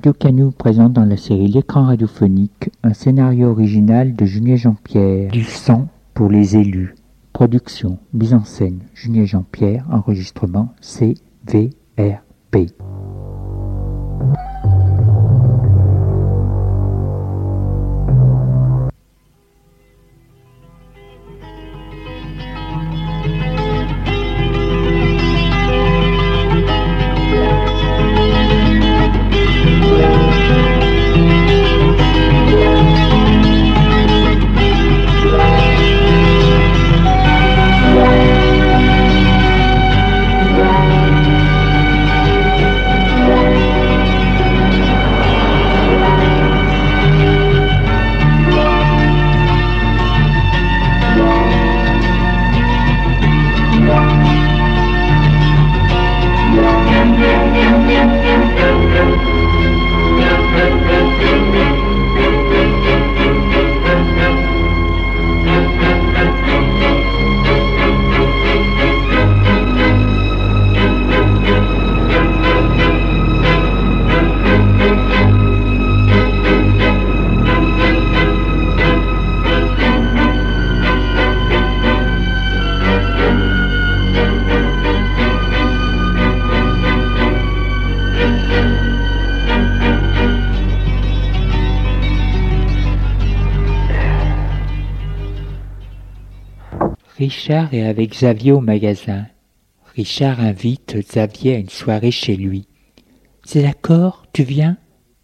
Radio Canu présente dans la série L'écran radiophonique un scénario original de Julien Jean-Pierre, du son pour les élus. Production, mise en scène, Julien Jean-Pierre, enregistrement CVRP. Richard est avec Xavier au magasin. Richard invite Xavier à une soirée chez lui. « C'est d'accord, tu viens ?»«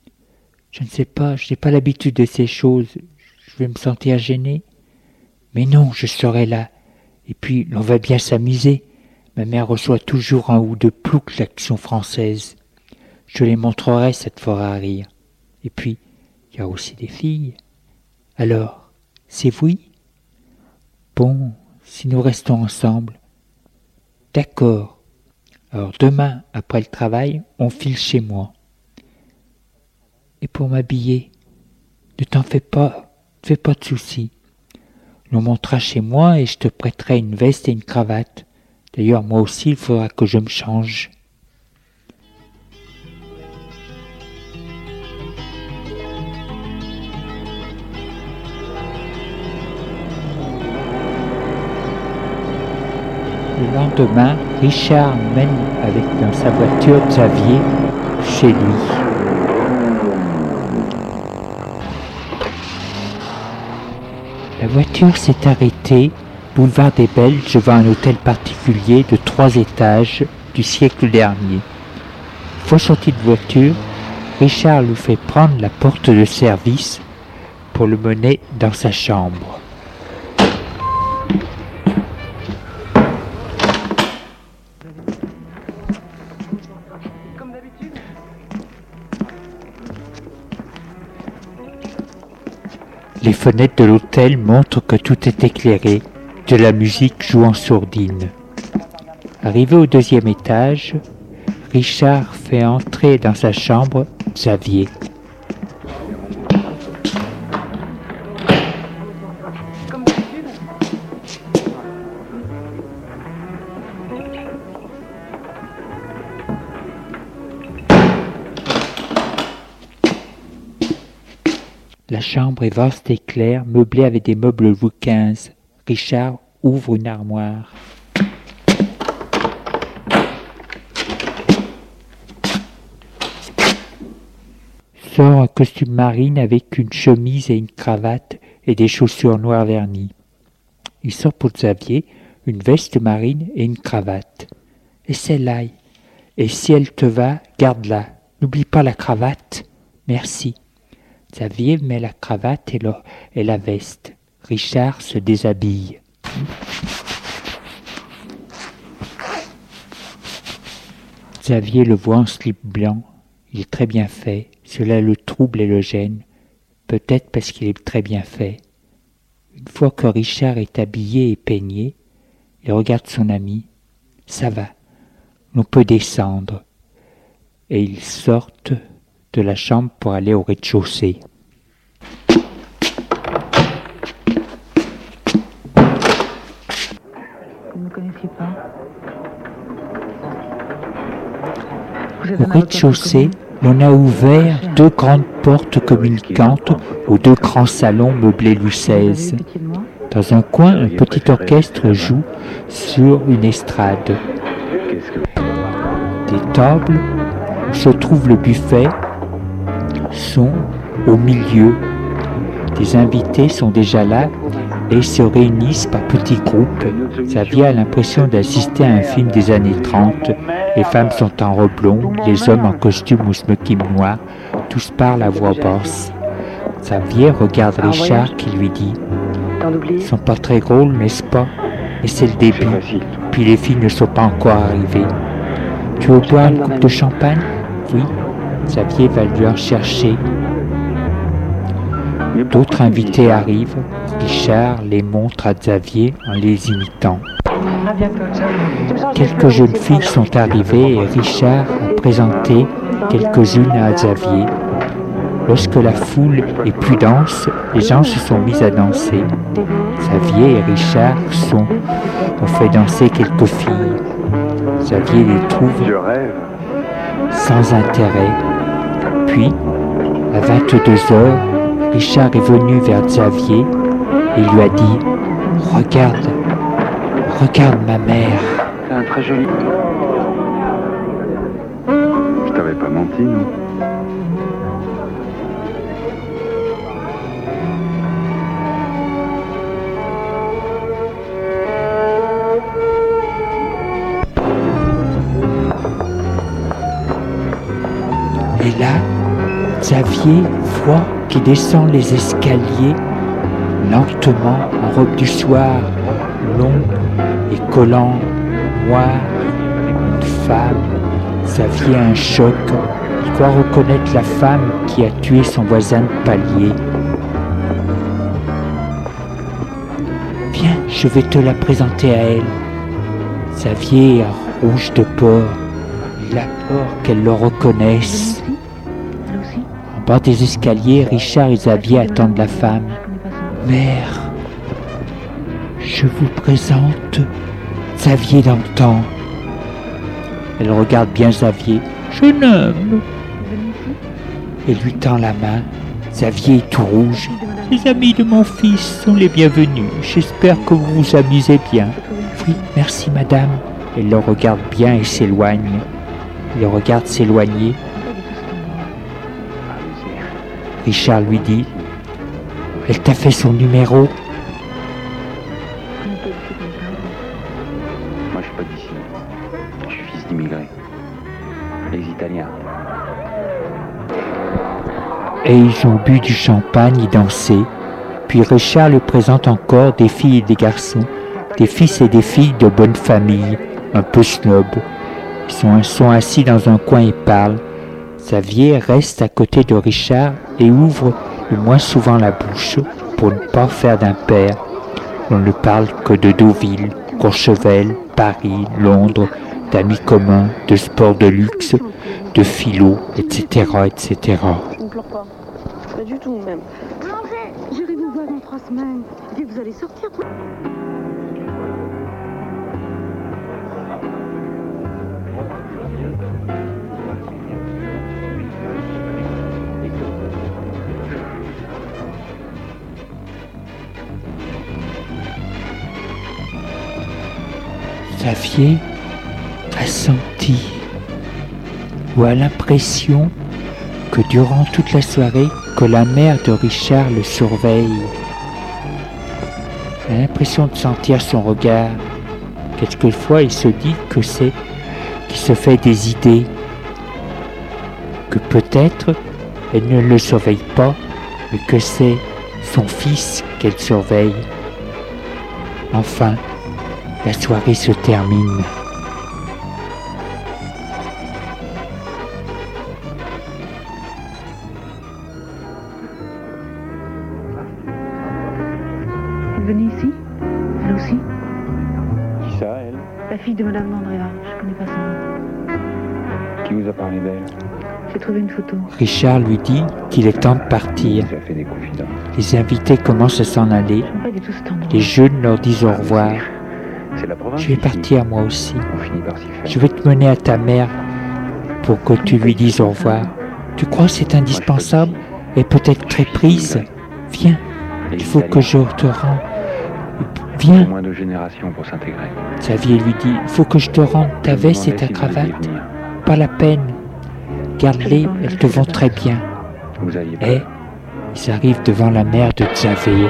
Je ne sais pas, je n'ai pas l'habitude de ces choses. Je vais me sentir gêné. »« Mais non, je serai là. Et puis, l'on va bien s'amuser. Ma mère reçoit toujours un ou deux ploucs l'Action française. Je les montrerai, ça te fera rire. Et puis, il y a aussi des filles. Alors, c'est oui ? Bon, si nous restons ensemble. D'accord. Alors demain, après le travail, on file chez moi. Et pour m'habiller, ne t'en fais pas, ne fais pas de soucis. L'on montera chez moi et je te prêterai une veste et une cravate. D'ailleurs, moi aussi, il faudra que je me change. Le lendemain, Richard mène dans sa voiture Xavier chez lui. La voiture s'est arrêtée, boulevard des Belges, devant un hôtel particulier de 3 étages du siècle dernier. Une fois sorti de voiture, Richard lui fait prendre la porte de service pour le mener dans sa chambre. Les fenêtres de l'hôtel montrent que tout est éclairé, de la musique joue en sourdine. Arrivé au 2e étage, Richard fait entrer dans sa chambre Xavier. La chambre est vaste et claire, meublée avec des meubles Louis XV. Richard ouvre une armoire. Sort un costume marine avec une chemise et une cravate et des chaussures noires vernies. Il sort pour Xavier une veste marine et une cravate. « Et celle-là, et si elle te va, garde-la. N'oublie pas la cravate. Merci. » Xavier met la cravate et la veste. Richard se déshabille. Xavier le voit en slip blanc. Il est très bien fait. Cela le trouble et le gêne. Peut-être parce qu'il est très bien fait. Une fois que Richard est habillé et peigné, il regarde son ami. « Ça va, l'on peut descendre. » Et ils sortent de la chambre pour aller au rez-de-chaussée. Vous ne me connaissiez pas. Au rez-de-chaussée, L'on a ouvert 2 grandes portes communicantes aux 2 grands salons meublés Louis XVI. Dans un coin, un petit orchestre joue sur une estrade. Des tables où se trouve le buffet sont au milieu. Des invités sont déjà là et se réunissent par petits groupes. Xavier a l'impression d'assister à un film des années 30. Les femmes sont en robe longue, les hommes en costume ou smoking noir. Tous parlent à voix basse. Xavier regarde Richard qui lui dit « Ils sont pas très drôles, n'est-ce pas? Mais c'est le début. Puis les filles ne sont pas encore arrivées. Tu veux boire une coupe de champagne? Oui. » Xavier va lui en chercher. D'autres invités arrivent. Richard les montre à Xavier en les imitant. Quelques jeunes filles sont arrivées et Richard a présenté quelques-unes à Xavier. Lorsque la foule est plus dense, les gens se sont mis à danser. Xavier et Richard ont fait danser quelques filles. Xavier les trouve sans intérêt. Puis, à 22h, Richard est venu vers Xavier et lui a dit « Regarde ma mère. » C'est un très joli. Je t'avais pas menti, non? Et là, Xavier voit qu'il descend les escaliers lentement en robe du soir, long et collant, noir, une femme. Xavier a un choc. Il croit reconnaître la femme qui a tué son voisin de palier. Viens, je vais te la présenter à elle. Xavier est rouge de peur. Il a peur qu'elle le reconnaisse. En bas des escaliers, Richard et Xavier attendent la femme. Mère, je vous présente Xavier d'antan. Elle regarde bien Xavier. Jeune homme. Et lui tend la main. Xavier est tout rouge. Les amis de mon fils sont les bienvenus. J'espère que vous vous amusez bien. Oui, merci madame. Elle le regarde bien et s'éloigne. Il le regarde s'éloigner. Richard lui dit « Elle t'a fait son numéro ?» Moi, je suis pas d'ici. Je suis fils d'immigrés. Les Italiens. Et ils ont bu du champagne et dansé. Puis Richard lui présente encore des filles et des garçons, des fils et des filles de bonne famille, un peu snob. Ils sont assis dans un coin et parlent. Xavier reste à côté de Richard et ouvre le moins souvent la bouche pour ne pas faire d'impair. On ne parle que de Deauville, Courchevel, Paris, Londres, d'amis communs, de sport de luxe, de philo, etc., etc. On ne pleure pas. Pas du tout, même. J'irai vous voir dans 3 semaines. Dès que vous allez sortir. Xavier a senti ou a l'impression que durant toute la soirée, que la mère de Richard le surveille. Il a l'impression de sentir son regard. Quelquefois, il se dit que c'est qu'il se fait des idées, que peut-être elle ne le surveille pas, mais que c'est son fils qu'elle surveille. Enfin, la soirée se termine. Elle venait ici? Elle aussi? Qui ça, elle? La fille de Madame Mandrea. Je connais pas son nom. Qui vous a parlé d'elle? J'ai trouvé une photo. Richard lui dit qu'il est temps de partir. Ça fait des confidences. Les invités commencent à s'en aller. J'aime pas du tout cet endroit. Les jeunes leur disent au revoir. C'est la province. Je vais ici. partir moi aussi. On finit par s'y faire. Je vais te mener à ta mère pour que tu lui dises au revoir. Tu crois que c'est indispensable et peut-être très prise? Viens, il faut que je te rende. Viens. Au moins 2 générations pour s'intégrer. Xavier lui dit, il faut que je te rende ta veste et ta cravate. Pas la peine. Garde-les, elles te vont très bien. Vous aviez Et ils arrivent devant la mère de Xavier.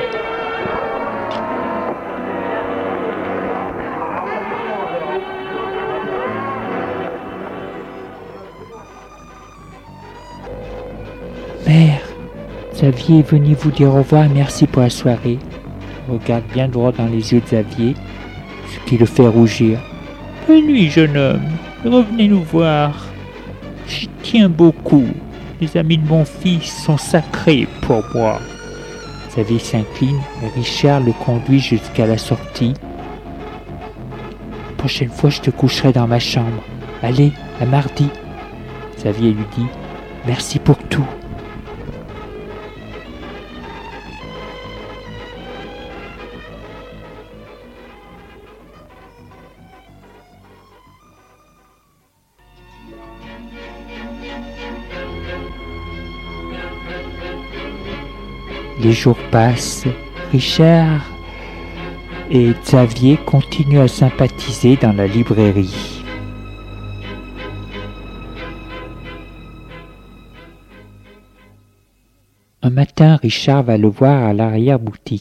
Mère, Xavier est venu vous dire au revoir et merci pour la soirée. Regarde bien droit dans les yeux de Xavier, ce qui le fait rougir. Bonne nuit, jeune homme. Revenez nous voir. J'y tiens beaucoup. Les amis de mon fils sont sacrés pour moi. Xavier s'incline et Richard le conduit jusqu'à la sortie. La prochaine fois, je te coucherai dans ma chambre. Allez, à mardi. Xavier lui dit, merci pour tout. Les jours passent, Richard et Xavier continuent à sympathiser dans la librairie. Un matin, Richard va le voir à l'arrière-boutique.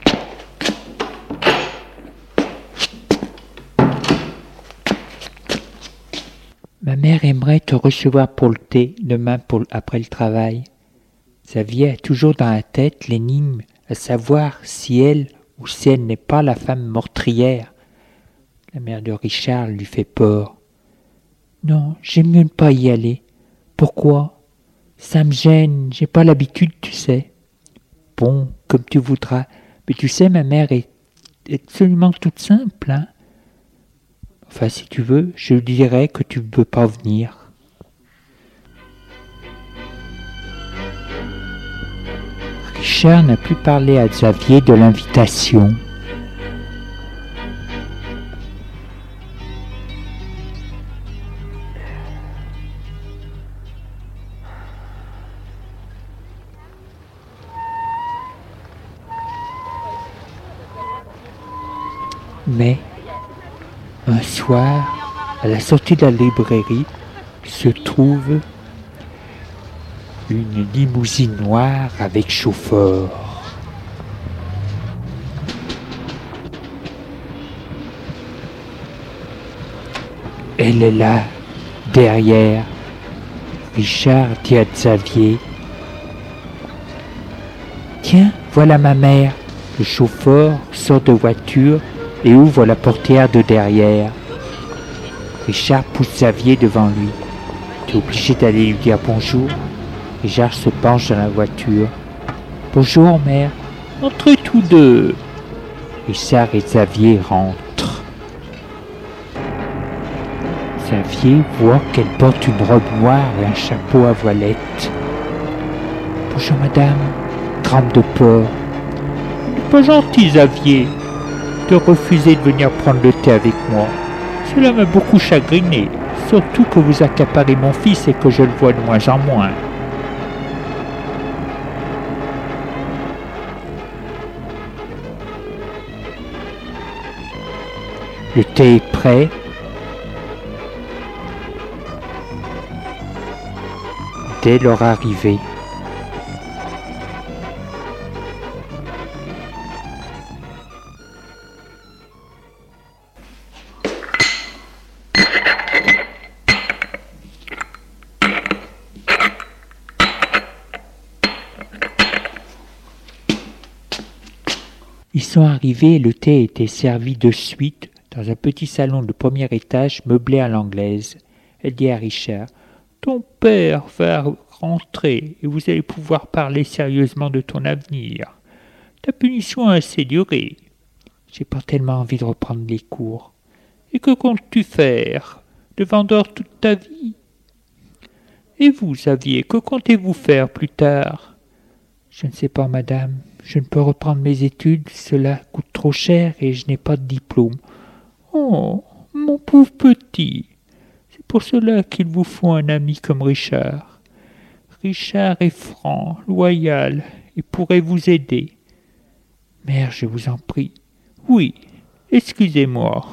Ma mère aimerait te recevoir pour le thé demain après le travail. Xavier a toujours dans la tête l'énigme à savoir si elle ou si elle n'est pas la femme meurtrière. La mère de Richard lui fait peur. Non, j'aime mieux ne pas y aller. Pourquoi? Ça me gêne, j'ai pas l'habitude, tu sais. Bon, comme tu voudras. Mais tu sais, ma mère est absolument toute simple, hein. Enfin, si tu veux, je dirais que tu ne peux pas venir. Richard n'a plus parlé à Xavier de l'invitation. Mais, un soir, à la sortie de la librairie, se trouve une limousine noire avec chauffeur. Elle est là, derrière. Richard dit à Xavier, « Tiens, voilà ma mère. » Le chauffeur sort de voiture et ouvre la portière de derrière. Richard pousse Xavier devant lui. « Tu es obligé d'aller lui dire bonjour. » Richard se penche dans la voiture. « Bonjour, mère. Entrez tous deux. » Richard et Xavier rentrent. Xavier voit qu'elle porte une robe noire et un chapeau à voilette. « Bonjour, madame. » Trempe de peur. « C'est pas gentil, Xavier, de refuser de venir prendre le thé avec moi. Cela m'a beaucoup chagriné, surtout que vous accaparez mon fils et que je le vois de moins en moins. » Le thé est prêt. Dès leur arrivée. Ils sont arrivés et le thé était servi de suite dans un petit salon de premier étage meublé à l'anglaise. Elle dit à Richard, « Ton père va rentrer et vous allez pouvoir parler sérieusement de ton avenir. Ta punition a assez duré. J'ai pas tellement envie de reprendre les cours. Et que comptes-tu faire? De vendeur toute ta vie? Et vous, Xavier, que comptez-vous faire plus tard? » « Je ne sais pas, madame. Je ne peux reprendre mes études, cela coûte trop cher et je n'ai pas de diplôme. » « Oh, mon pauvre petit, c'est pour cela qu'il vous faut un ami comme Richard. » Richard est franc, loyal, et pourrait vous aider. Mère, je vous en prie. Oui, excusez-moi.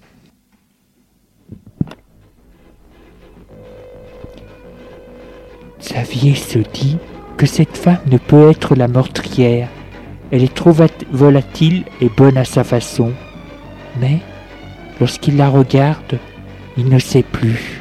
Xavier se dit que cette femme ne peut être la meurtrière. Elle est trop volatile et bonne à sa façon. Mais, lorsqu'il la regarde, il ne sait plus.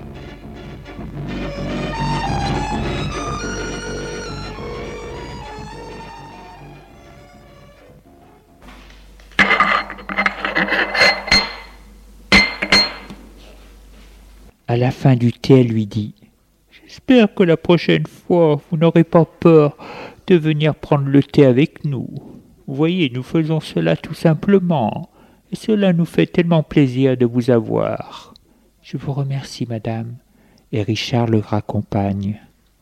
À la fin du thé, elle lui dit « J'espère que la prochaine fois, vous n'aurez pas peur de venir prendre le thé avec nous. Vous voyez, nous faisons cela tout simplement, et cela nous fait tellement plaisir de vous avoir. » « Je vous remercie, madame. » Et Richard le raccompagne.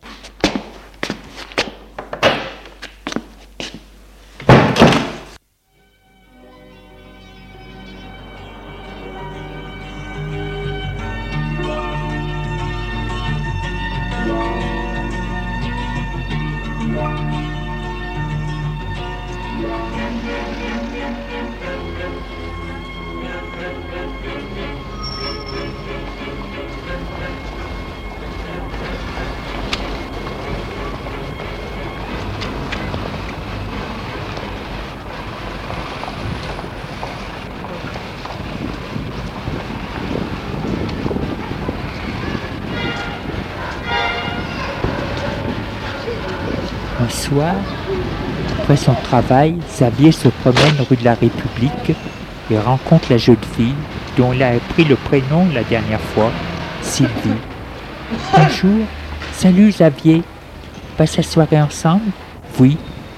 Un soir, après son travail, Xavier se promène rue de la République et rencontre la jeune fille dont il a appris le prénom la dernière fois, Sylvie. Bonjour, salut Xavier, on passe la soirée ensemble? Oui.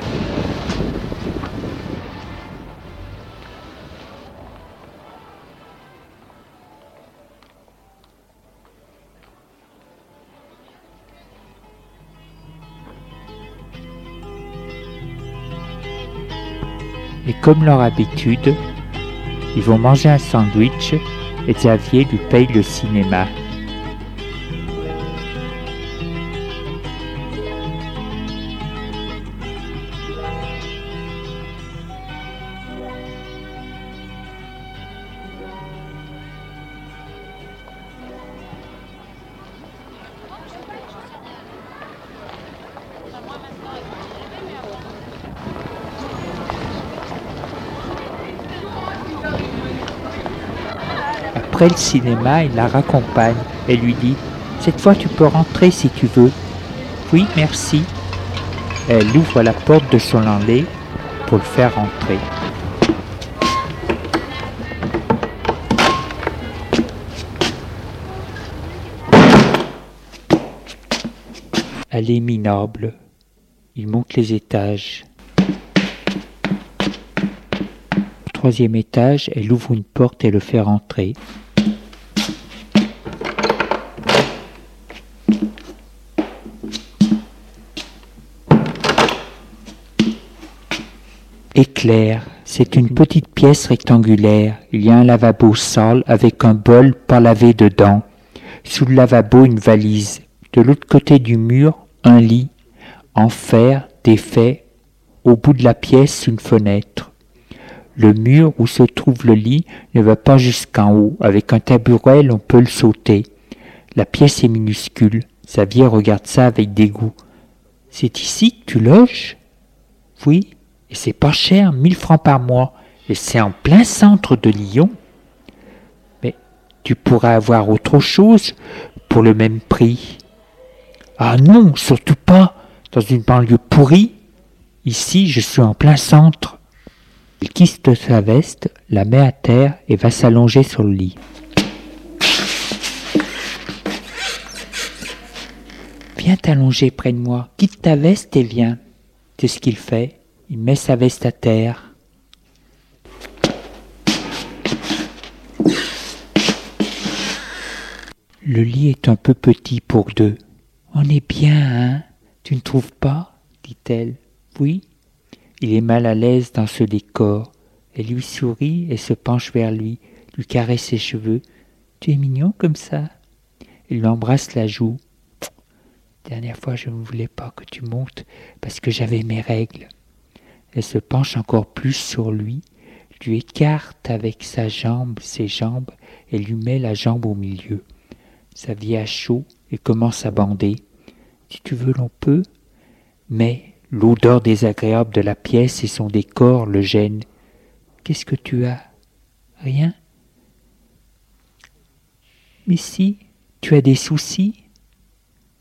Et comme leur habitude, ils vont manger un sandwich et Xavier lui paye le cinéma. Après le cinéma, il la raccompagne et lui dit « Cette fois tu peux rentrer si tu veux. »« Oui, merci. » Elle ouvre la porte de son allée pour le faire rentrer. Allée minable. Il monte les étages. Au troisième étage, elle ouvre une porte et le fait rentrer. Éclair, c'est une petite pièce rectangulaire. Il y a un lavabo sale avec un bol pas lavé dedans. Sous le lavabo, une valise. De l'autre côté du mur, un lit, en fer, défait. Au bout de la pièce, une fenêtre. Le mur où se trouve le lit ne va pas jusqu'en haut. Avec un tabouret, on peut le sauter. La pièce est minuscule. Xavier regarde ça avec dégoût. « C'est ici que tu loges ?»« Oui. Et c'est pas cher, 1000 francs par mois. Et c'est en plein centre de Lyon. Mais tu pourrais avoir autre chose pour le même prix. » « Ah non, surtout pas, dans une banlieue pourrie. Ici, je suis en plein centre. » Il quitte sa veste, la met à terre et va s'allonger sur le lit. « Viens t'allonger près de moi, quitte ta veste et viens. » C'est ce qu'il fait. Il met sa veste à terre. Le lit est un peu petit pour deux. « On est bien, hein? Tu ne trouves pas ?» dit-elle. « Oui. » Il est mal à l'aise dans ce décor. Elle lui sourit et se penche vers lui, lui caresse ses cheveux. « Tu es mignon comme ça ?» Il lui embrasse la joue. Dernière fois, je ne voulais pas que tu montes parce que j'avais mes règles. » Elle se penche encore plus sur lui, lui écarte avec ses jambes et lui met la jambe au milieu. Sa vie a chaud et commence à bander. « Si tu veux, l'on peut. » Mais l'odeur désagréable de la pièce et son décor le gênent. « Qu'est-ce que tu as ? Rien ? Mais si, tu as des soucis ? Dis-les-moi. »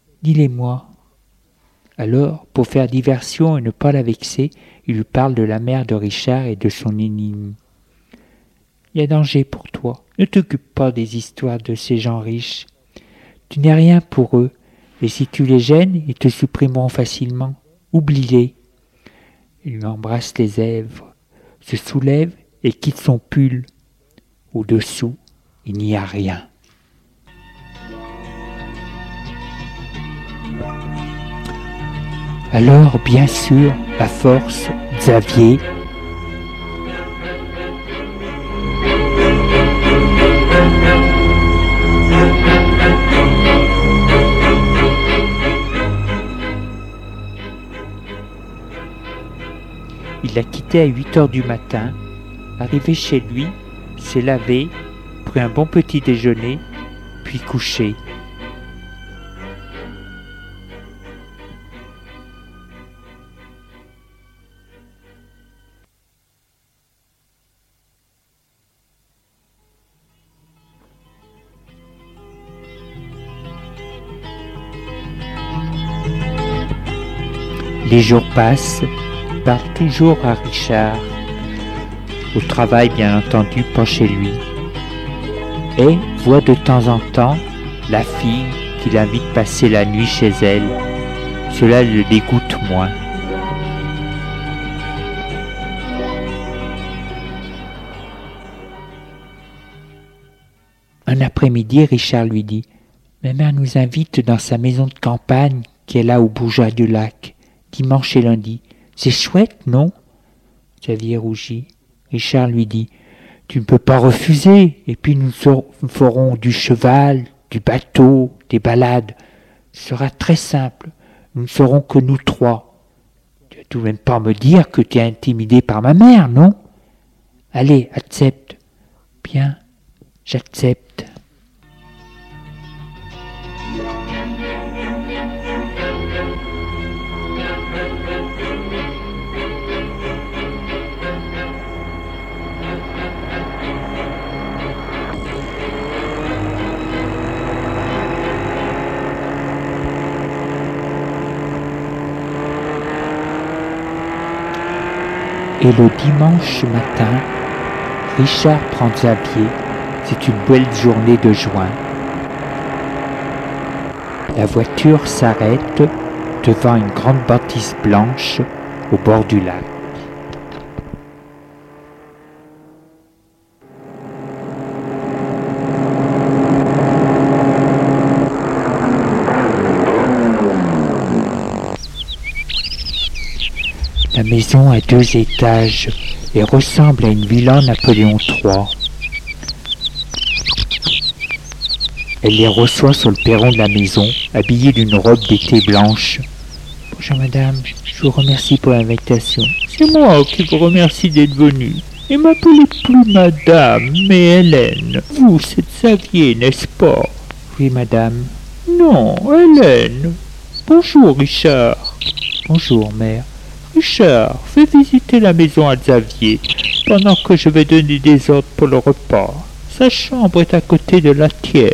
Alors, pour faire diversion et ne pas la vexer, il lui parle de la mère de Richard et de son énigme. « Il y a danger pour toi. Ne t'occupe pas des histoires de ces gens riches. Tu n'es rien pour eux, et si tu les gênes, ils te supprimeront facilement. Oublie-les. » Il lui embrasse les lèvres, se soulève et quitte son pull. Au-dessous, il n'y a rien. Alors, bien sûr, à force, Xavier... Il l'a quitté à 8h du matin. Arrivé chez lui, s'est lavé, pris un bon petit déjeuner, puis couché. Les jours passent, il parle toujours à Richard, au travail bien entendu, pas chez lui, et voit de temps en temps la fille qui l'invite passer la nuit chez elle. Cela le dégoûte moins. Un après-midi, Richard lui dit « Ma mère nous invite dans sa maison de campagne qui est là au Bougeat du lac. Dimanche et lundi. C'est chouette, non ?» Xavier rougit. Richard lui dit « Tu ne peux pas refuser, et puis nous ferons du cheval, du bateau, des balades. Ce sera très simple. Nous ne serons que nous trois. Tu vas tout de même pas me dire que tu es intimidé par ma mère, non ? Allez, accepte. » Bien, j'accepte. Et le dimanche matin, Richard prend Xavier. C'est une belle journée de juin. La voiture s'arrête devant une grande bâtisse blanche au bord du lac. La maison a 2 étages et ressemble à une villa Napoléon III. Elle les reçoit sur le perron de la maison, habillée d'une robe d'été blanche. « Bonjour madame, je vous remercie pour l'invitation. »« C'est moi qui vous remercie d'être venue. Et m'appelez plus madame, mais Hélène. Vous, c'est Xavier, n'est-ce pas ?»« Oui madame. »« Non, Hélène. Bonjour Richard. »« Bonjour mère. » « Richard, fais visiter la maison à Xavier, pendant que je vais donner des ordres pour le repas. Sa chambre est à côté de la tienne. »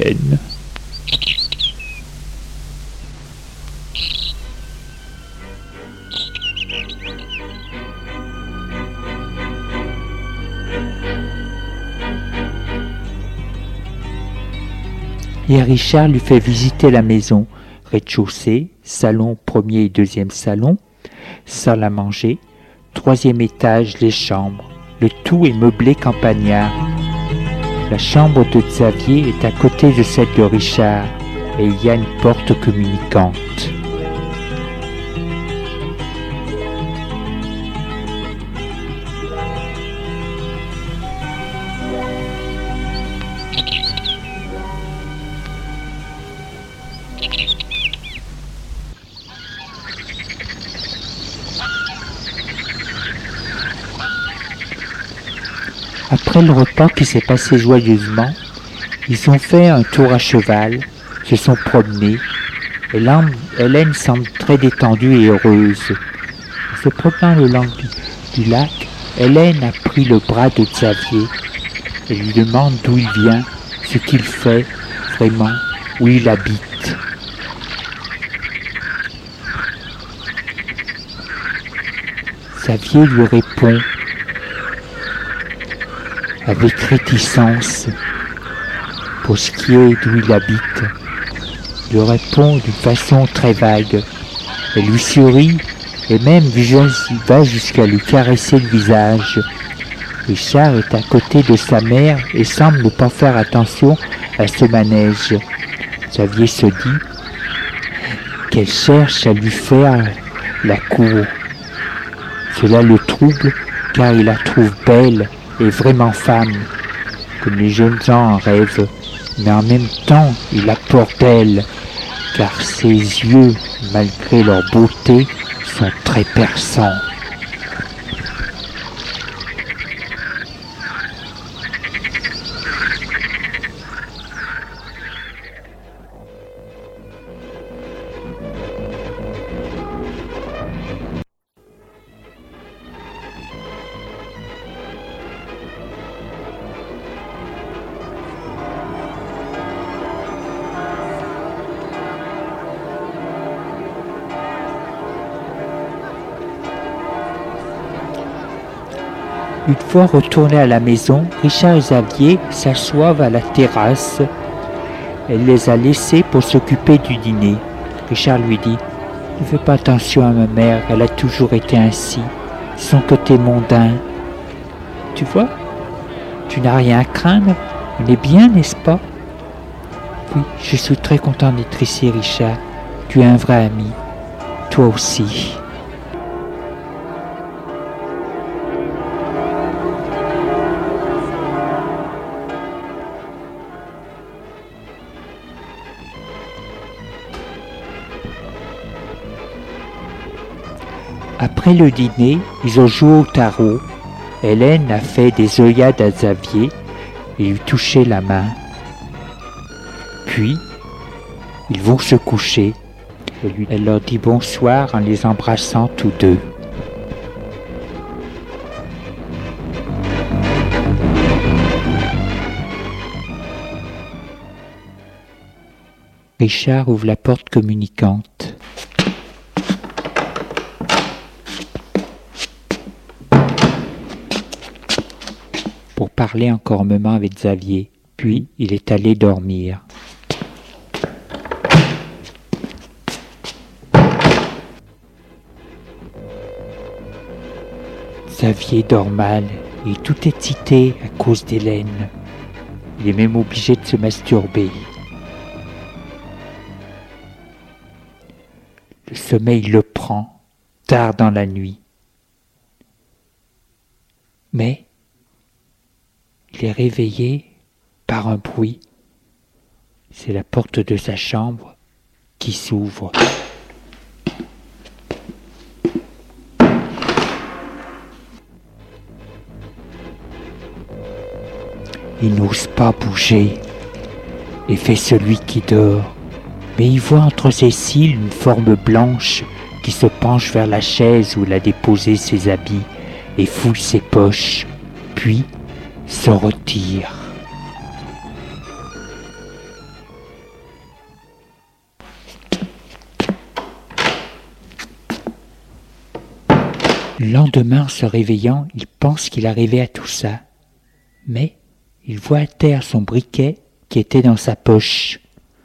Et Richard lui fait visiter la maison, rez-de-chaussée, salon, premier et deuxième salon, salle à manger, 3e étage, les chambres. Le tout est meublé campagnard. La chambre de Xavier est à côté de celle de Richard et il y a une porte communicante. Après le repas qui s'est passé joyeusement, ils ont fait un tour à cheval, se sont promenés. Hélène semble très détendue et heureuse. En se promenant le long du lac, Hélène a pris le bras de Xavier. Elle lui demande d'où il vient, ce qu'il fait vraiment, où il habite. Xavier lui répond avec réticence pour ce qui est d'où il habite. Il lui répond d'une façon très vague. Elle lui sourit et même va jusqu'à lui caresser le visage. Richard est à côté de sa mère et semble ne pas faire attention à ce manège. Xavier se dit qu'elle cherche à lui faire la cour. Cela le trouble car il la trouve belle et vraiment femme, comme les jeunes gens en rêvent, mais en même temps il a peur d'elle, car ses yeux, malgré leur beauté, sont très perçants. Une fois retournés à la maison, Richard et Xavier s'assoivent à la terrasse. Elle les a laissés pour s'occuper du dîner. Richard lui dit « Ne fais pas attention à ma mère, elle a toujours été ainsi. Son côté mondain. Tu vois, tu n'as rien à craindre. On est bien, n'est-ce pas ?» « Oui, je suis très content d'être ici, Richard. Tu es un vrai ami. Toi aussi. » Après le dîner, ils ont joué au tarot. Hélène a fait des œillades à Xavier et lui touché la main. Puis, ils vont se coucher. Elle leur dit bonsoir en les embrassant tous deux. Richard ouvre la porte communicante. Pour parler encore un moment avec Xavier, puis il est allé dormir. Xavier dort mal et est tout excité à cause d'Hélène. Il est même obligé de se masturber. Le sommeil le prend tard dans la nuit. Mais il est réveillé par un bruit. C'est la porte de sa chambre qui s'ouvre. Il n'ose pas bouger et fait celui qui dort. Mais il voit entre ses cils une forme blanche qui se penche vers la chaise où il a déposé ses habits et fouille ses poches, puis se retire. Le lendemain, en se réveillant, il pense qu'il a rêvé à tout ça. Mais il voit à terre son briquet qui était dans sa poche.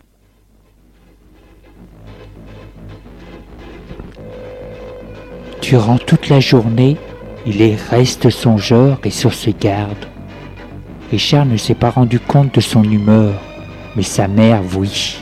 Durant toute la journée, il reste songeur et sur ses gardes. Richard ne s'est pas rendu compte de son humeur, mais sa mère, oui.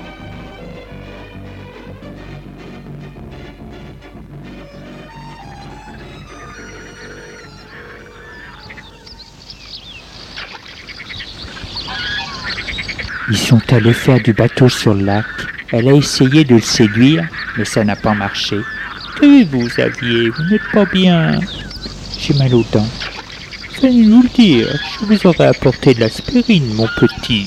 Ils sont allés faire du bateau sur le lac. Elle a essayé de le séduire, mais ça n'a pas marché. « Que vous, Xavier, vous n'êtes pas bien. » « J'ai mal aux dents. » venais nous le dire, je vous aurais apporté de l'aspirine, mon petit.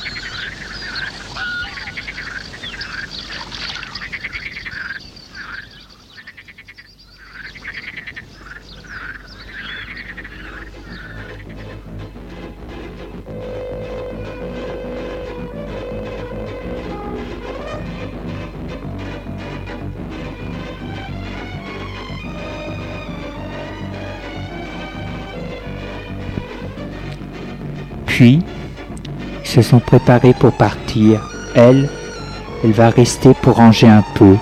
Puis, ils se sont préparés pour partir. Elle va rester pour ranger un peu.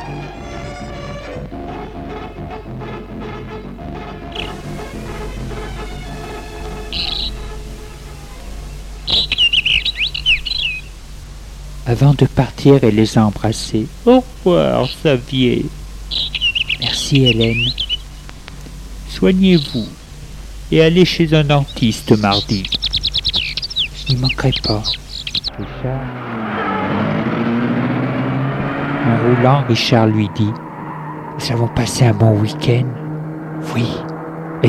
Avant de partir, elle les a embrassés. Au revoir, Xavier. Merci, Hélène. Soignez-vous et allez chez un dentiste mardi. Je n'y manquerai pas. Richard. En roulant, Richard lui dit « Nous avons passé un bon week-end. » « Oui, excellent. »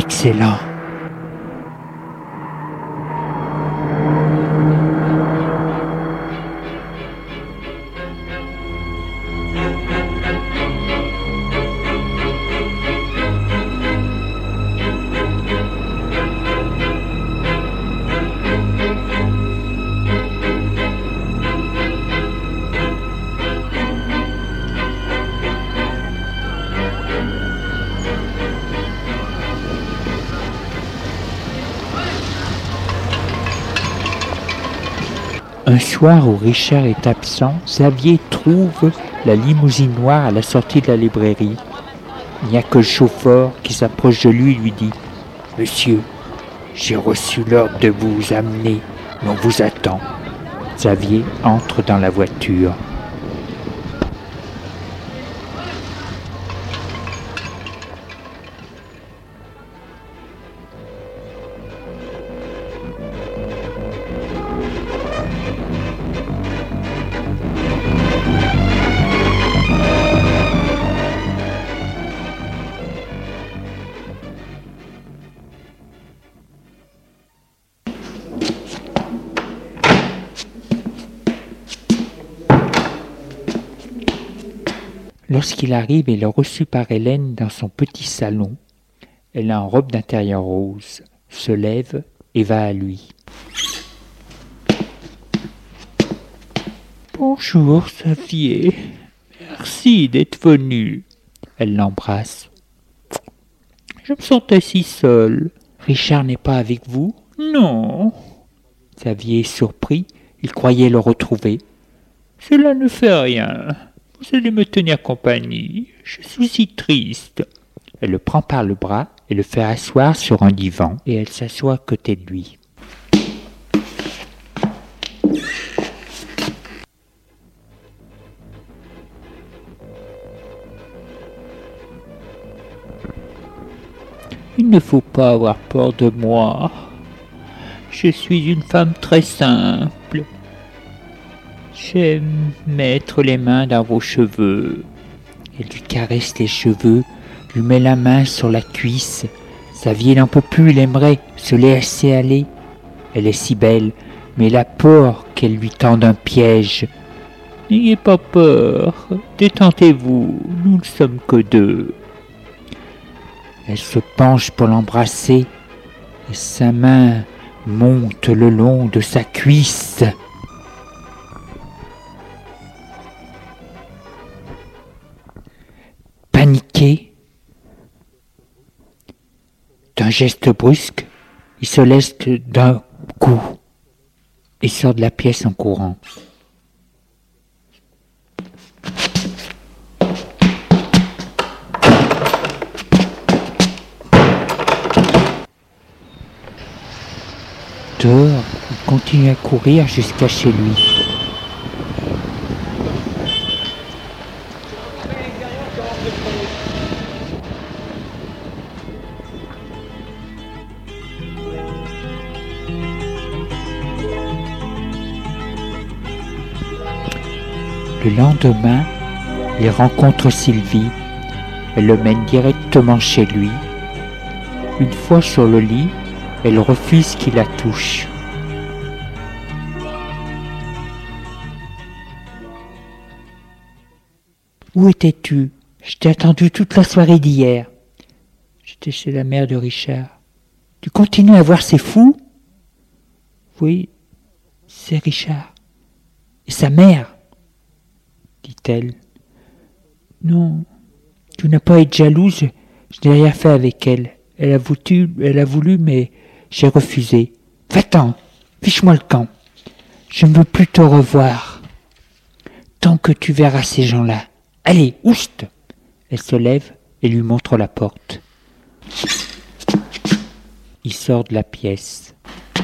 Un soir où Richard est absent, Xavier trouve la limousine noire à la sortie de la librairie. Il n'y a que le chauffeur qui s'approche de lui et lui dit « Monsieur, j'ai reçu l'ordre de vous amener, mais on vous attend. » Xavier entre dans la voiture. Lorsqu'il arrive, il est reçu par Hélène dans son petit salon. Elle est en robe d'intérieur rose, se lève et va à lui. « Bonjour, Xavier. Merci d'être venu. » Elle l'embrasse. « Je me sentais si seul. Richard n'est pas avec vous ? » ?»« Non. » Xavier est surpris. Il croyait le retrouver. « Cela ne fait rien. Vous allez me tenir compagnie. Je suis si triste. » Elle le prend par le bras et le fait asseoir sur un divan et elle s'assoit à côté de lui. Il ne faut pas avoir peur de moi. Je suis une femme très simple. J'aime mettre les mains dans vos cheveux. Elle lui caresse les cheveux, lui met la main sur la cuisse. Xavier n'en peut plus, il aimerait se laisser aller. Elle est si belle, mais il a peur qu'elle lui tende un piège. N'ayez pas peur, détendez-vous, nous ne sommes que deux. Elle se penche pour l'embrasser, et sa main monte le long de sa cuisse. Paniqué, d'un geste brusque, il se laisse d'un coup et sort de la pièce en courant. Dehors, il continue à courir jusqu'à chez lui. Le lendemain, il rencontre Sylvie. Elle le mène directement chez lui. Une fois sur le lit, Elle refuse qu'il la touche. Où étais-tu? Je t'ai attendu toute la soirée d'hier. J'étais chez la mère de Richard. Tu continues à voir ces fous? Oui, c'est Richard. Et sa mère, dit-elle. Non, tu n'as pas à être jalouse, je n'ai rien fait avec elle. Elle a voulu, mais j'ai refusé. Va-t'en, fiche-moi le camp. Je ne veux plus te revoir. Tant que tu verras ces gens-là. Allez, oust! Elle se lève et lui montre la porte. Il sort de la pièce.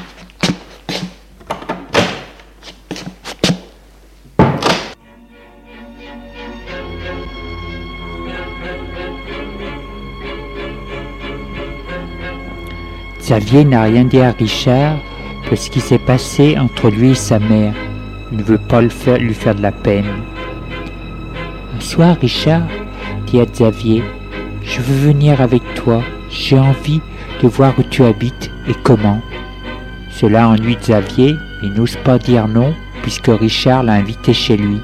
Xavier n'a rien dit à Richard de ce qui s'est passé entre lui et sa mère. Il ne veut pas lui faire de la peine. Un soir, Richard dit à Xavier, « Je veux venir avec toi, j'ai envie de voir où tu habites et comment. » Cela ennuie Xavier, mais il n'ose pas dire non puisque Richard l'a invité chez lui.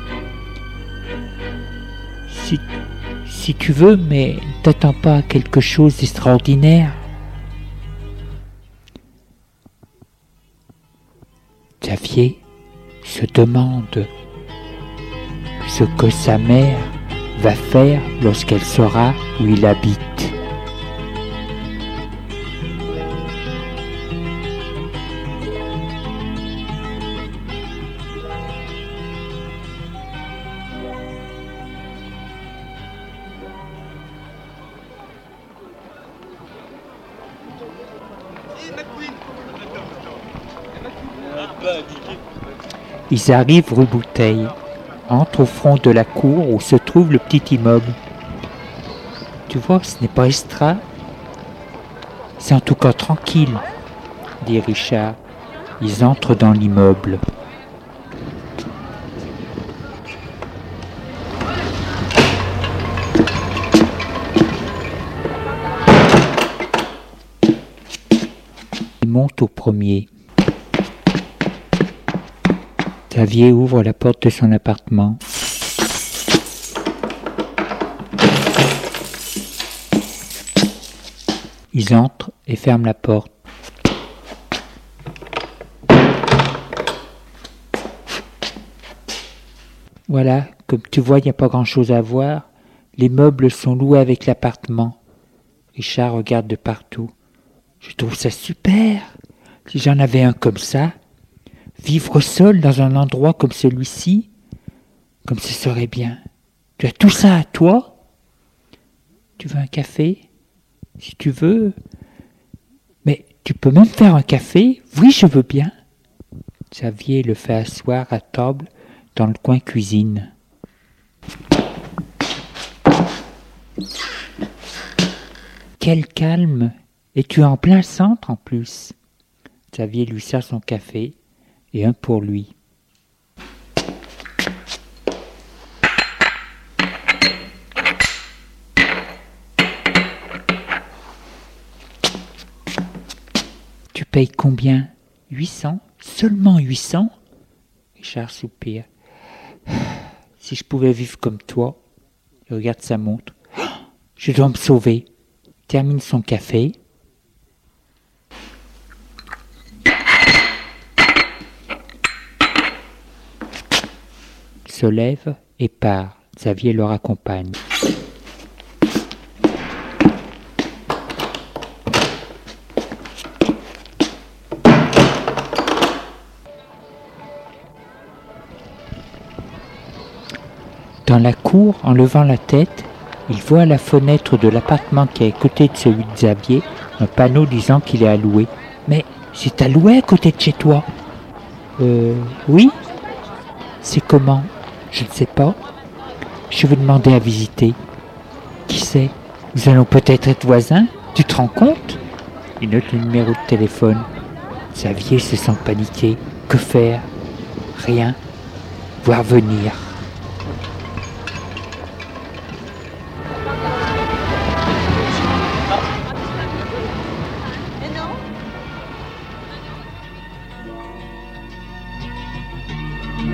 « Si tu veux, mais ne t'attends pas à quelque chose d'extraordinaire. » Xavier se demande ce que sa mère va faire lorsqu'elle saura où il habite. Ils arrivent rue Bouteille, entrent au fond de la cour où se trouve le petit immeuble. Tu vois, ce n'est pas extra. C'est en tout cas tranquille, dit Richard. Ils entrent dans l'immeuble. Ils montent au premier. Xavier ouvre la porte de son appartement. Ils entrent et ferment la porte. Voilà, comme tu vois, il n'y a pas grand-chose à voir. Les meubles sont loués avec l'appartement. Richard regarde de partout. Je trouve ça super. Si j'en avais un comme ça, vivre seul dans un endroit comme celui-ci, comme ce serait bien. Tu as tout ça à toi? Tu veux un café? Si tu veux. Mais tu peux même faire un café? Oui, je veux bien. Xavier le fait asseoir à table dans le coin cuisine. Quel calme! Et tu es en plein centre en plus. Xavier lui sert son café et un pour lui. Tu payes combien? 800? Seulement 800? Richard soupire. Si je pouvais vivre comme toi. Il regarde sa montre. Je dois me sauver. Termine son café. Se lève et part. Xavier le raccompagne. Dans la cour, en levant la tête, il voit à la fenêtre de l'appartement qui est à côté de celui de Xavier un panneau disant qu'il est à louer. Mais c'est à louer à côté de chez toi? Oui. C'est comment? Je ne sais pas. Je vais demander à visiter. Qui sait? Nous allons peut-être être voisins. Tu te rends compte? Il note le numéro de téléphone. Xavier se sent paniqué. Que faire? Rien. Voir venir.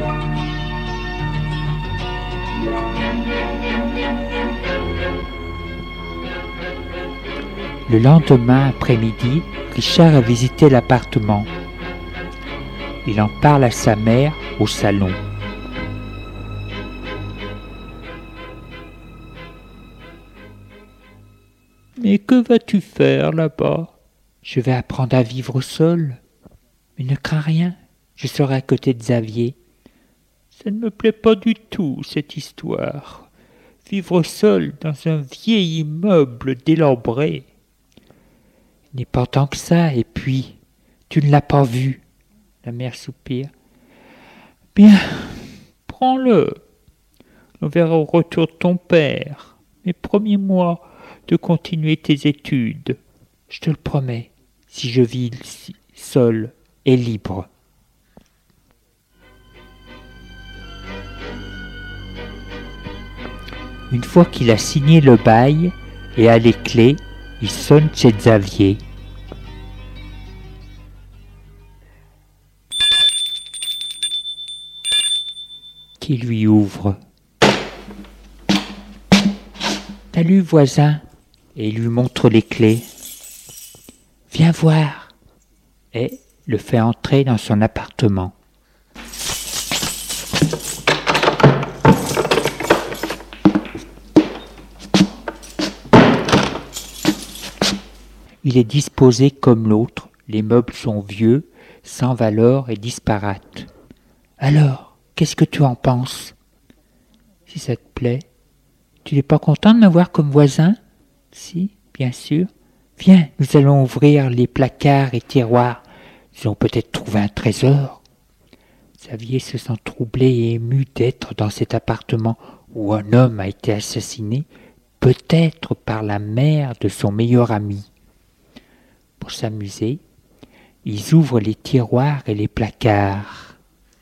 Le lendemain après-midi, Richard a visité l'appartement. Il en parle à sa mère au salon. Mais que vas-tu faire là-bas? Je vais apprendre à vivre seul. Mais ne crains rien, je serai à côté de Xavier. Ça ne me plaît pas du tout, cette histoire. Vivre seul dans un vieil immeuble délabré. Il n'est pas tant que ça, et puis, tu ne l'as pas vu. La mère soupire. Bien, prends-le. On verra au retour de ton père. Mais promets-moi de continuer tes études. Je te le promets, si je vis seul et libre. Une fois qu'il a signé le bail et a les clés, il sonne chez Xavier. Qui lui ouvre. Salut voisin, et il lui montre les clés. Viens voir, et le fait entrer dans son appartement. Il est disposé comme l'autre, les meubles sont vieux, sans valeur et disparates. Alors, qu'est-ce que tu en penses? Si ça te plaît, tu n'es pas content de me voir comme voisin? Si, bien sûr. Viens, nous allons ouvrir les placards et tiroirs. Nous allons peut-être trouver un trésor. Xavier se sent troublé et ému d'être dans cet appartement où un homme a été assassiné, peut-être par la mère de son meilleur ami. Pour s'amuser, ils ouvrent les tiroirs et les placards.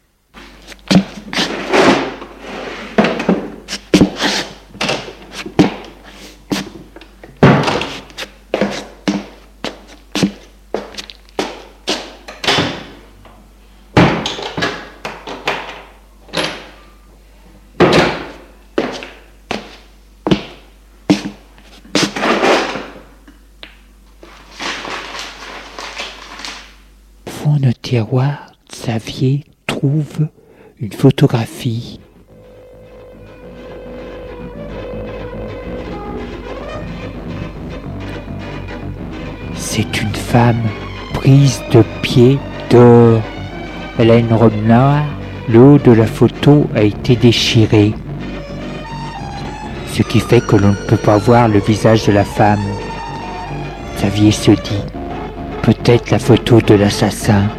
Au fond d'un tiroir, Xavier trouve une photographie. C'est une femme prise de pied dehors. Elle a une robe noire, le haut de la photo a été déchiré, ce qui fait que l'on ne peut pas voir le visage de la femme. Xavier se dit, peut-être la photo de l'assassin.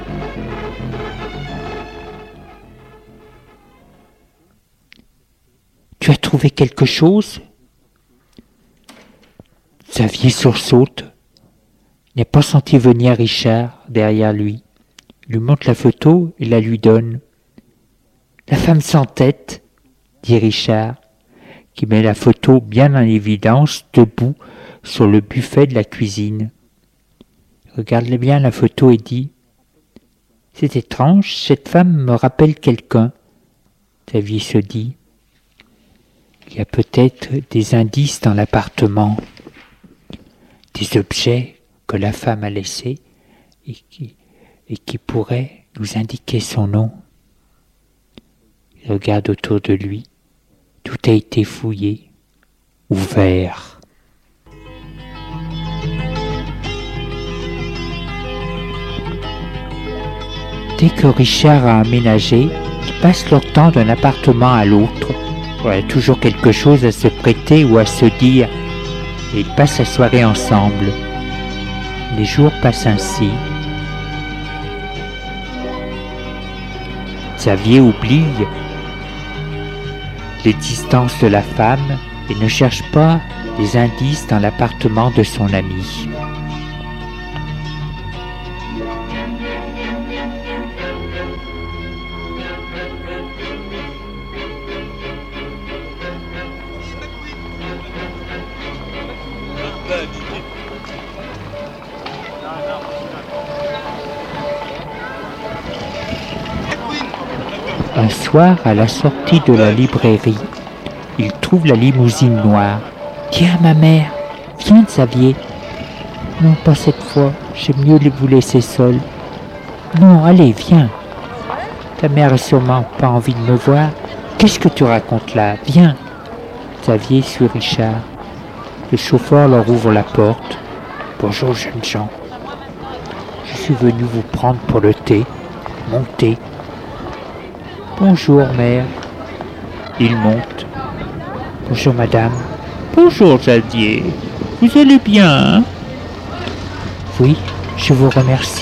Tu as trouvé quelque chose? Xavier sursaute. Il n'a pas senti venir Richard derrière lui. Il lui montre la photo et la lui donne. La femme sans tête, dit Richard, qui met la photo bien en évidence, debout sur le buffet de la cuisine. Regarde bien la photo et dit « C'est étrange, cette femme me rappelle quelqu'un. » Xavier se dit « Il y a peut-être des indices dans l'appartement, des objets que la femme a laissés et qui pourraient nous indiquer son nom. » Il regarde autour de lui. Tout a été fouillé, ouvert. Dès que Richard a aménagé, ils passent leur temps d'un appartement à l'autre. Il y a toujours quelque chose à se prêter ou à se dire, et ils passent la soirée ensemble. Les jours passent ainsi. Xavier oublie l'existence de la femme et ne cherche pas les indices dans l'appartement de son ami. Un soir, à la sortie de la librairie, il trouve la limousine noire. « Tiens, ma mère, viens, Xavier. »« Non, pas cette fois, j'aime mieux vous laisser seul. »« Non, allez, viens. Ta mère a sûrement pas envie de me voir. Qu'est-ce que tu racontes là? Viens. » Xavier suit Richard. Le chauffeur leur ouvre la porte. « Bonjour, jeunes gens. Je suis venu vous prendre pour le thé. Montez. »« Bonjour, mère. » Il monte. « Bonjour, madame. »« Bonjour, Xavier. Vous allez bien, hein? »« Oui, je vous remercie. »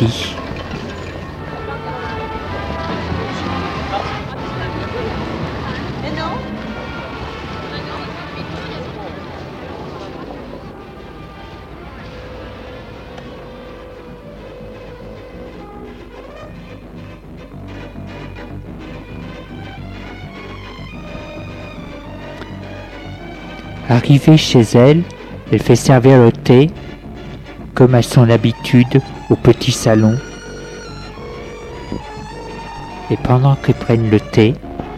Arrivée chez elle, elle fait servir le thé, comme à son habitude, au petit salon. Et pendant qu'ils prennent le thé,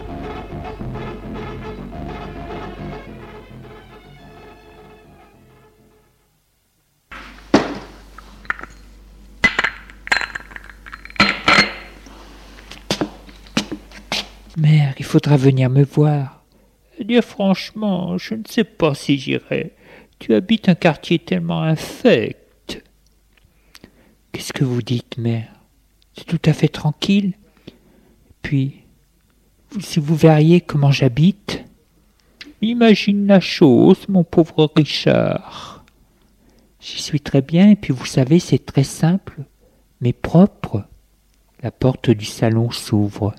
mère, il faudra venir me voir. Dire franchement, je ne sais pas si j'irai. Tu habites un quartier tellement infect. Qu'est-ce que vous dites, mère? C'est tout à fait tranquille. Puis, si vous verriez comment j'habite. Imagine la chose, mon pauvre Richard. J'y suis très bien, et puis vous savez, c'est très simple, mais propre. La porte du salon s'ouvre.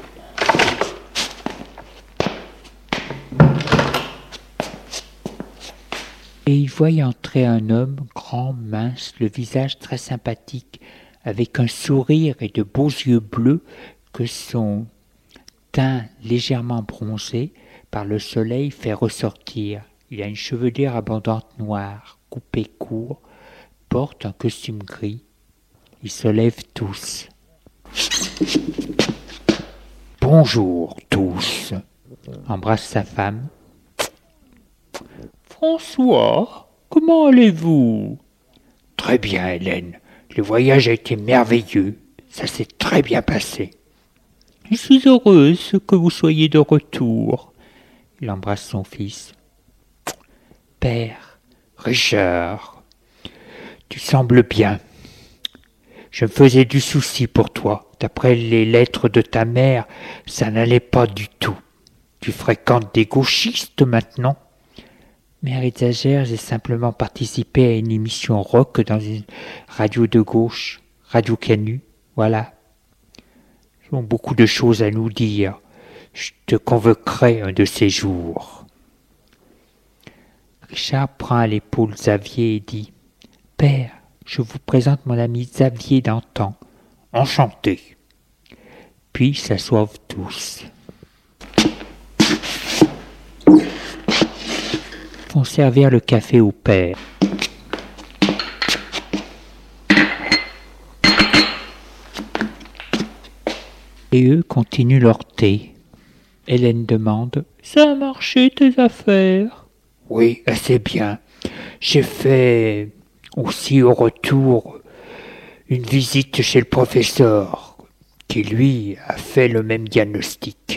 Et il voit entrer un homme grand, mince, le visage très sympathique, avec un sourire et de beaux yeux bleus que son teint légèrement bronzé par le soleil fait ressortir. Il a une chevelure abondante noire, coupée court, porte un costume gris. Ils se lèvent tous. « Bonjour tous !» embrasse sa femme. François, comment allez-vous? Très bien, Hélène. Le voyage a été merveilleux. Ça s'est très bien passé. Je suis heureuse que vous soyez de retour. Il embrasse son fils. Père, Richard, tu sembles bien. Je me faisais du souci pour toi. D'après les lettres de ta mère, ça n'allait pas du tout. Tu fréquentes des gauchistes maintenant? Mère exagère, j'ai simplement participé à une émission rock dans une radio de gauche, Radio Canu, voilà. Ils ont beaucoup de choses à nous dire. Je te convoquerai un de ces jours. Richard prend à l'épaule Xavier et dit « Père, je vous présente mon ami Xavier d'antan. Enchanté. » Puis ils s'assoivent tous. Font servir le café au père. Et eux continuent leur thé. Hélène demande « Ça a marché tes affaires ?»« Oui, assez bien. J'ai fait aussi au retour une visite chez le professeur qui lui a fait le même diagnostic. »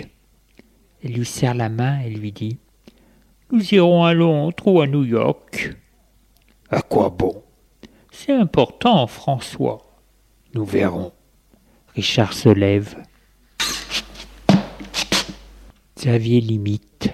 Elle lui serre la main et lui dit « Nous irons à Londres ou à New York. »« À quoi bon? C'est important, François. » « Nous verrons. » Richard se lève. Xavier l'imite.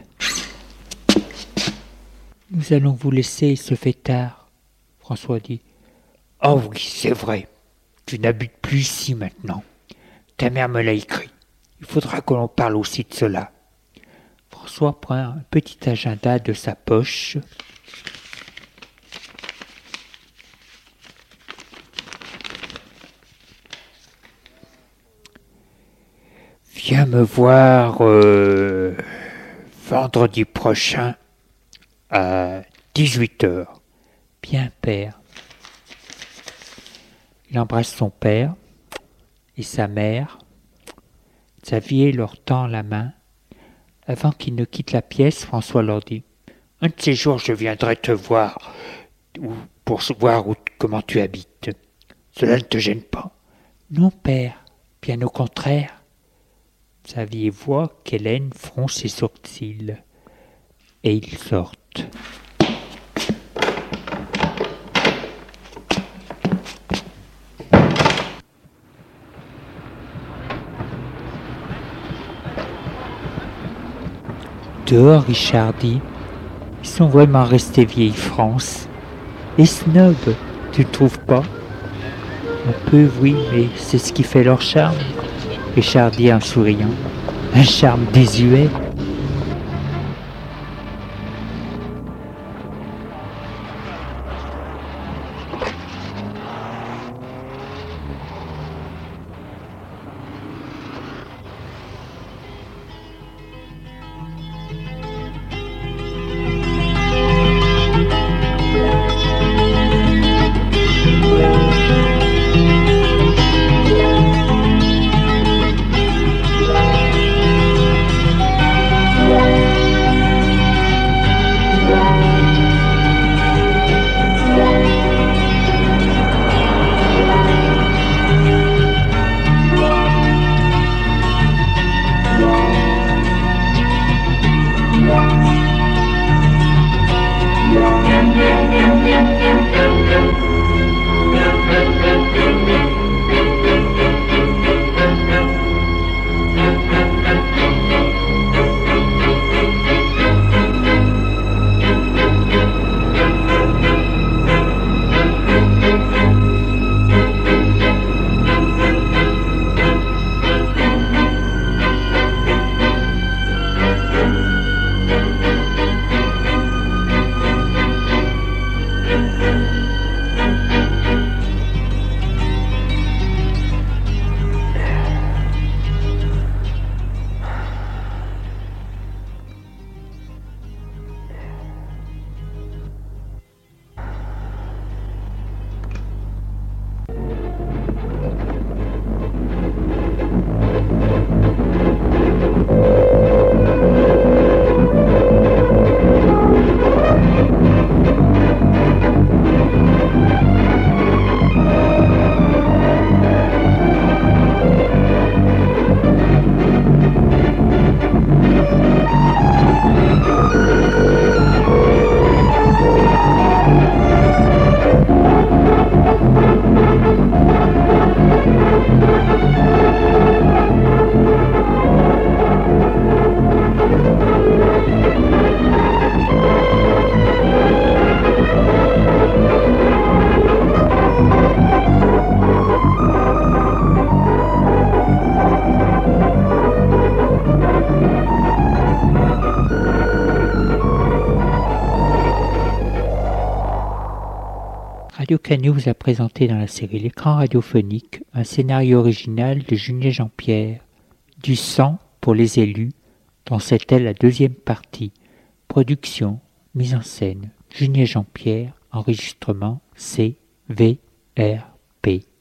« Nous allons vous laisser, il se fait tard. » François dit. « Oh oui, c'est vrai. Tu n'habites plus ici maintenant. Ta mère me l'a écrit. Il faudra que l'on parle aussi de cela. » François prend un petit agenda de sa poche. Viens me voir vendredi prochain à 18h. Bien, père. Il embrasse son père et sa mère. Xavier leur tend la main. Avant qu'ils ne quittent la pièce, François leur dit « Un de ces jours, je viendrai te voir pour voir comment tu habites. Cela ne te gêne pas ?»« Non, père, bien au contraire. » Xavier voit qu'Hélène fronce ses sourcils. Et ils sortent. Dehors, Richard dit « Ils sont vraiment restés vieille France. Et snob, tu ne trouves pas ?»« Un peu, oui, mais c'est ce qui fait leur charme. » Richard dit en souriant. « Un charme désuet. » Radio Canu vous a présenté dans la série L'écran radiophonique un scénario original de Julien Jean-Pierre, Du sang pour les élus, dont c'était la deuxième partie. Production, mise en scène, Julien Jean-Pierre, enregistrement CVRP.